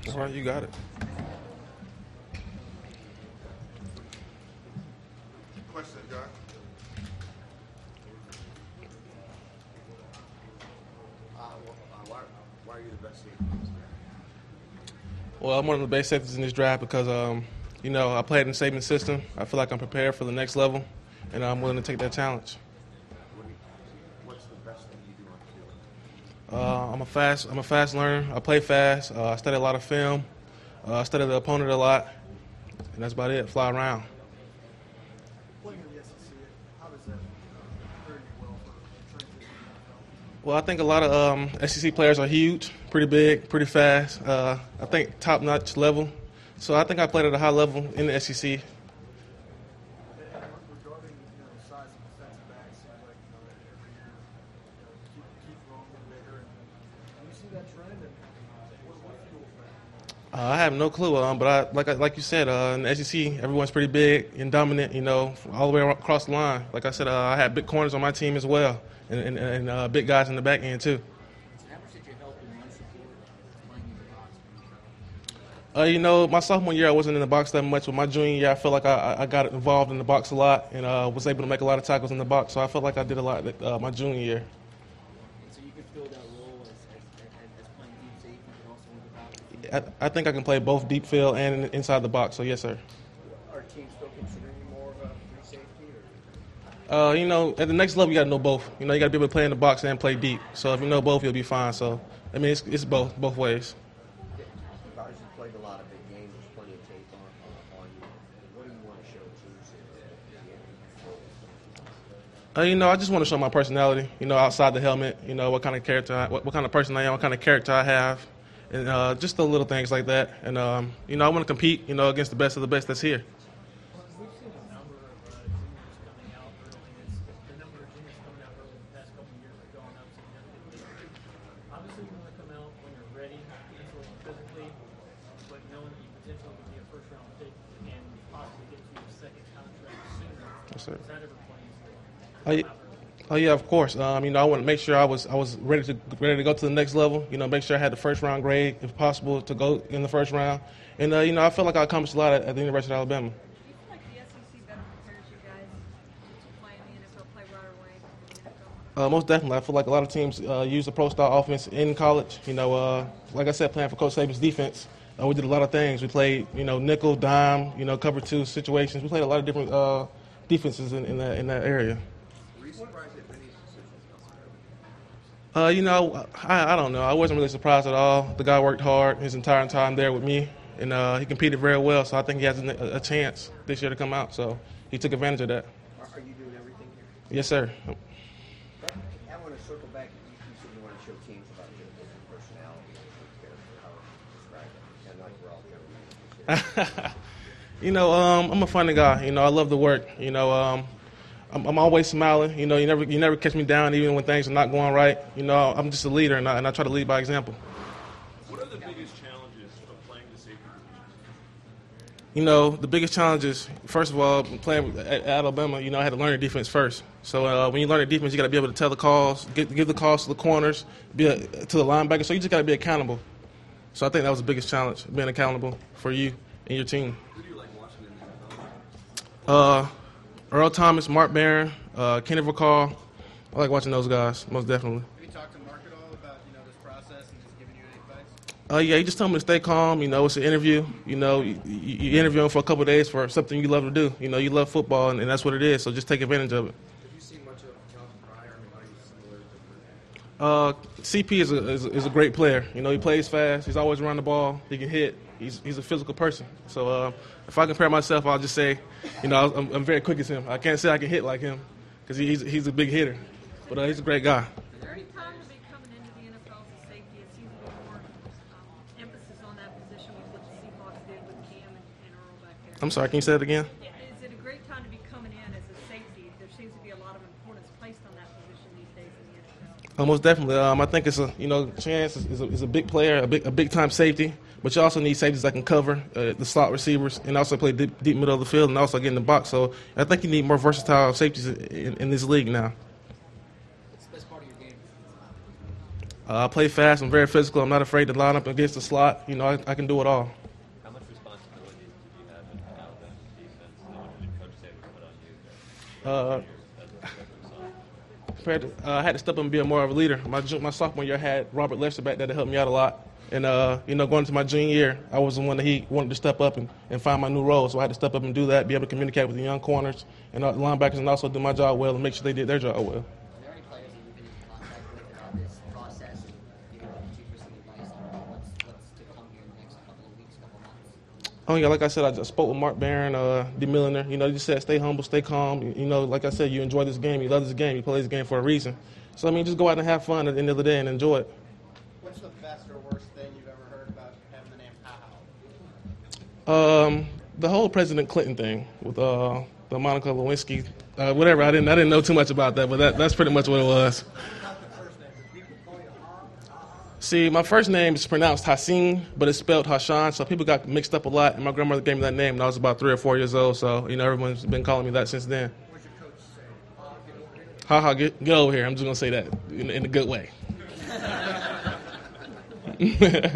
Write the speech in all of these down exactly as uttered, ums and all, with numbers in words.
All right, you got it. Question, John. Uh, why, why are you the best safety in this draft? Well, I'm one of the best safeties in this draft because, um, you know, I played in the Saban system. I feel like I'm prepared for the next level, and I'm willing to take that challenge. What do you, what's the best thing you do on the field? Uh, I'm a fast, I'm a fast learner. I play fast. Uh, I study a lot of film. Uh, I study the opponent a lot, and that's about it. Fly around. Playing in the S E C, how does that uh, prepare you well for transition to the N F L? Well, I think a lot of um, S E C players are huge, pretty big, pretty fast. Uh, I think top-notch level. So I think I played at a high level in the S E C. And regarding you know, the size of defensive backs, seems like you know, every year you know, keep, keep growing a little bigger. And, do you see that trend? And what, what fuels that? Uh, I have no clue, um, but I, like I, like you said, uh, in the S E C, everyone's pretty big and dominant, you know, all the way across the line. Like I said, uh, I had big corners on my team as well, and, and, and uh, big guys in the back end too. How much did you help in run support playing in the box? Uh, you know, my sophomore year I wasn't in the box that much. But my junior year, I felt like I, I got involved in the box a lot and uh, was able to make a lot of tackles in the box. So I felt like I did a lot uh, my junior year. And so you could fill that role as, as, as, as playing deep safety, but also in the box? I, I think I can play both deep field and inside the box. So yes, sir. Are teams still considering you more of a free safety? Or? Uh, you know, at the next level, you got to know both. You know, you got to be able to play in the box and play deep. So if you know both, you'll be fine. So I mean, it's, it's both both ways. You've obviously played a lot of big games. There's plenty of tape on, on, on you. What do you want to show teams at the end? Uh, you know, I just want to show my personality. You know, outside the helmet. You know, what kind of character, I, what, what kind of person I am, what kind of character I have, and uh, just the little things like that. And um, you know, I want to compete. You know, against the best of the best that's here. We've seen a number of uh, juniors coming out early. It's, the number of juniors coming out early the past couple of years are going up significantly. Obviously, you want to come out when you're ready, mentally and physically, but knowing that you potentially could be a first-round pick and possibly get you a second contract sooner. Yes, sir. Does that ever play into it? Oh, yeah. Oh yeah, of course. Um, you know, I want to make sure I was I was ready to ready to go to the next level. You know, make sure I had the first round grade, if possible, to go in the first round. And uh, you know, I felt like I accomplished a lot at, at the University of Alabama. Do you feel like the S E C better prepares you guys to play in the N F L, play right away in the N F L? Uh, most definitely, I feel like a lot of teams uh, use the pro style offense in college. You know, uh, like I said, playing for Coach Saban's defense, uh, we did a lot of things. We played, you know, nickel, dime, you know, cover two situations. We played a lot of different uh, defenses in, in that in that area. Were you surprised at Vinny's decisions elsewhere? Uh, you know, I, I don't know. I wasn't really surprised at all. The guy worked hard his entire time there with me, and uh, he competed very well. So I think he has a, a chance this year to come out. So he took advantage of that. Are, are you doing everything here? Yes, sir. But I want to circle back. You, you said you want to show teams about your different personality and your character. How would you describe it? And like we're all jumping in. You know, um, I'm a funny guy. You know, I love to work. You know, um, I'm, I'm always smiling. You know, you never you never catch me down even when things are not going right. You know, I'm just a leader, and I, and I try to lead by example. What are the biggest challenges of playing the safety position? You know, the biggest challenge is, first of all, playing at, at Alabama, you know, I had to learn the defense first. So uh, when you learn the defense, you got to be able to tell the calls, get, give the calls to the corners, be a, to the linebacker. So you just got to be accountable. So I think that was the biggest challenge, being accountable for you and your team. Who do you like watching in the N F L? Uh, Earl Thomas, Mark Barron, uh, Kenny Vaccaro. I like watching those guys, most definitely. Have you talked to Mark at all about you know this process and just giving you any advice? Uh, yeah, he just told me to stay calm. You know, it's an interview. You know, you, you, you interview him for a couple of days for something you love to do. You know, you love football, and, and that's what it is. So just take advantage of it. Have you seen much of Jonathan Pryor? I mean, how he's similar to Uh, C P is a, is, a, is a great player. You know, he plays fast. He's always around the ball. He can hit. He's he's a physical person. So uh, if I compare myself, I'll just say, you know, I'm, I'm very quick as him. I can't say I can hit like him because he's he's a big hitter. But uh, he's a great guy. Is there any time to be coming into the N F L as a safety? It seems to be more um, emphasis on that position with what the Seahawks did with Cam and, and Earl back there. I'm sorry, can you say that again? Yeah, is it a great time to be coming in as a safety? There seems to be a lot of importance placed on that position these days in the N F L. Uh, most definitely. Um, I think it's a you know Chance is, is, a, is a big player, a big a big time safety. But you also need safeties that can cover uh, the slot receivers and also play deep, deep middle of the field and also get in the box. So I think you need more versatile safeties in, in this league now. What's the best part of your game? Uh, I play fast. I'm very physical. I'm not afraid to line up against the slot. You know, I, I can do it all. How much responsibility did you have in Alabama defense? How much did Coach Saban put on you? Uh, compared to, uh, I had to step up and be a more of a leader. My ju- my sophomore year, I had Robert Lester back there to help me out a lot. And, uh, you know, going into my junior year, I was the one that he wanted to step up and, and find my new role. So I had to step up and do that, be able to communicate with the young corners and uh, linebackers, and also do my job well and make sure they did their job well. Are there any players that you've been in contact with about this process and giving them two percent advice on what's, what's to come here in the next couple of weeks, couple of months? Oh, yeah, like I said, I just spoke with Mark Barron, uh, D. Milliner. You know, he just said stay humble, stay calm. You, you know, like I said, you enjoy this game. You love this game. You play this game for a reason. So, I mean, just go out and have fun at the end of the day and enjoy it. What's the best or worst thing you've ever heard about having the name Ha-Ha? Um, the whole President Clinton thing with uh, the Monica Lewinsky, uh, whatever. I didn't I didn't know too much about that, but that, that's pretty much what it was. See, my first name is pronounced Hassan, but it's spelled Hashan, so people got mixed up a lot. And my grandmother gave me that name when I was about three or four years old, so you know everyone's been calling me that since then. What's your coach say? Ha ha, get, get over here. I'm just gonna say that in, in a good way. What's the game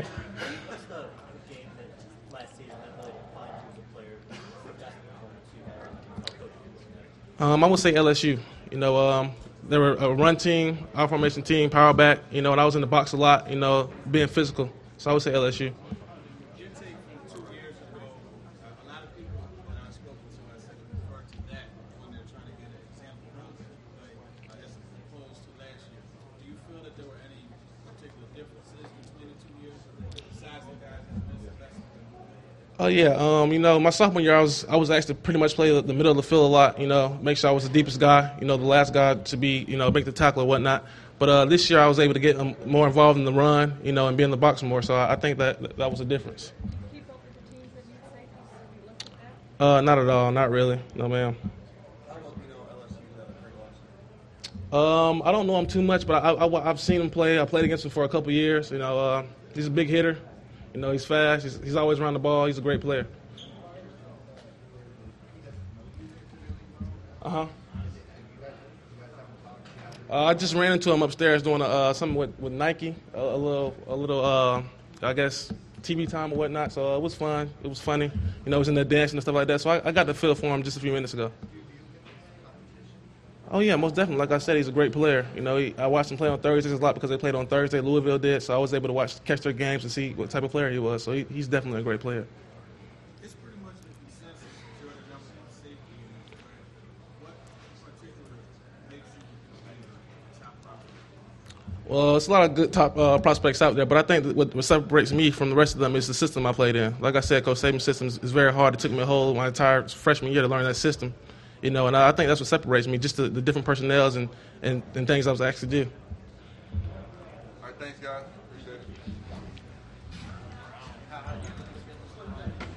that last season that really defined you as a player? The best performance you had as a coach? Um, I would say L S U. You know, um, they were a run team, out formation team, power back. You know, and I was in the box a lot. You know, being physical. So I would say L S U. Your take from two years ago, a lot of people that I've spoken to, I said refer to that when they're trying to get an example of it, like, as opposed to last year. Do you feel that there were any particular differences between the two years besides the guys that missed the best? Oh yeah, um, you know, my sophomore year, I was I was asked to pretty much play the, the middle of the field a lot. You know, make sure I was the deepest guy. You know, the last guy to be, you know, make the tackle or whatnot. But uh, this year, I was able to get um, more involved in the run, you know, and be in the box more. So I, I think that that was a difference. Keep up with the teams that need safeties. Have you looked at that? Uh, not at all, not really, no ma'am. How long do you know L S U without a Craig Watson? Um, I don't know him too much, but I, I, I've seen him play. I played against him for a couple years. You know, uh, he's a big hitter. You know, he's fast. He's, he's always around the ball. He's a great player. Uh-huh. Uh, I just ran into him upstairs doing uh, something with, with Nike, a, a little, a little, uh, I guess, T V time or whatnot. So uh, it was fun. It was funny. You know, he was in there dancing and stuff like that. So I, I got the feel for him just a few minutes ago. Oh yeah, most definitely. Like I said, he's a great player. You know, he, I watched him play on Thursdays a lot because they played on Thursday. Louisville did, so I was able to watch, catch their games and see what type of player he was. So he, he's definitely a great player. It's pretty much the consensus that you're the number one safety in this draft. What in particular makes you a top prospect? Well, it's a lot of good top uh, prospects out there, but I think that what, what separates me from the rest of them is the system I played in. Like I said, Coach Saban's system is very hard. It took me a whole my entire freshman year to learn that system. You know, and I, I think that's what separates me, just the, the different personnels and, and, and things I was asked to do. All right, thanks, guys.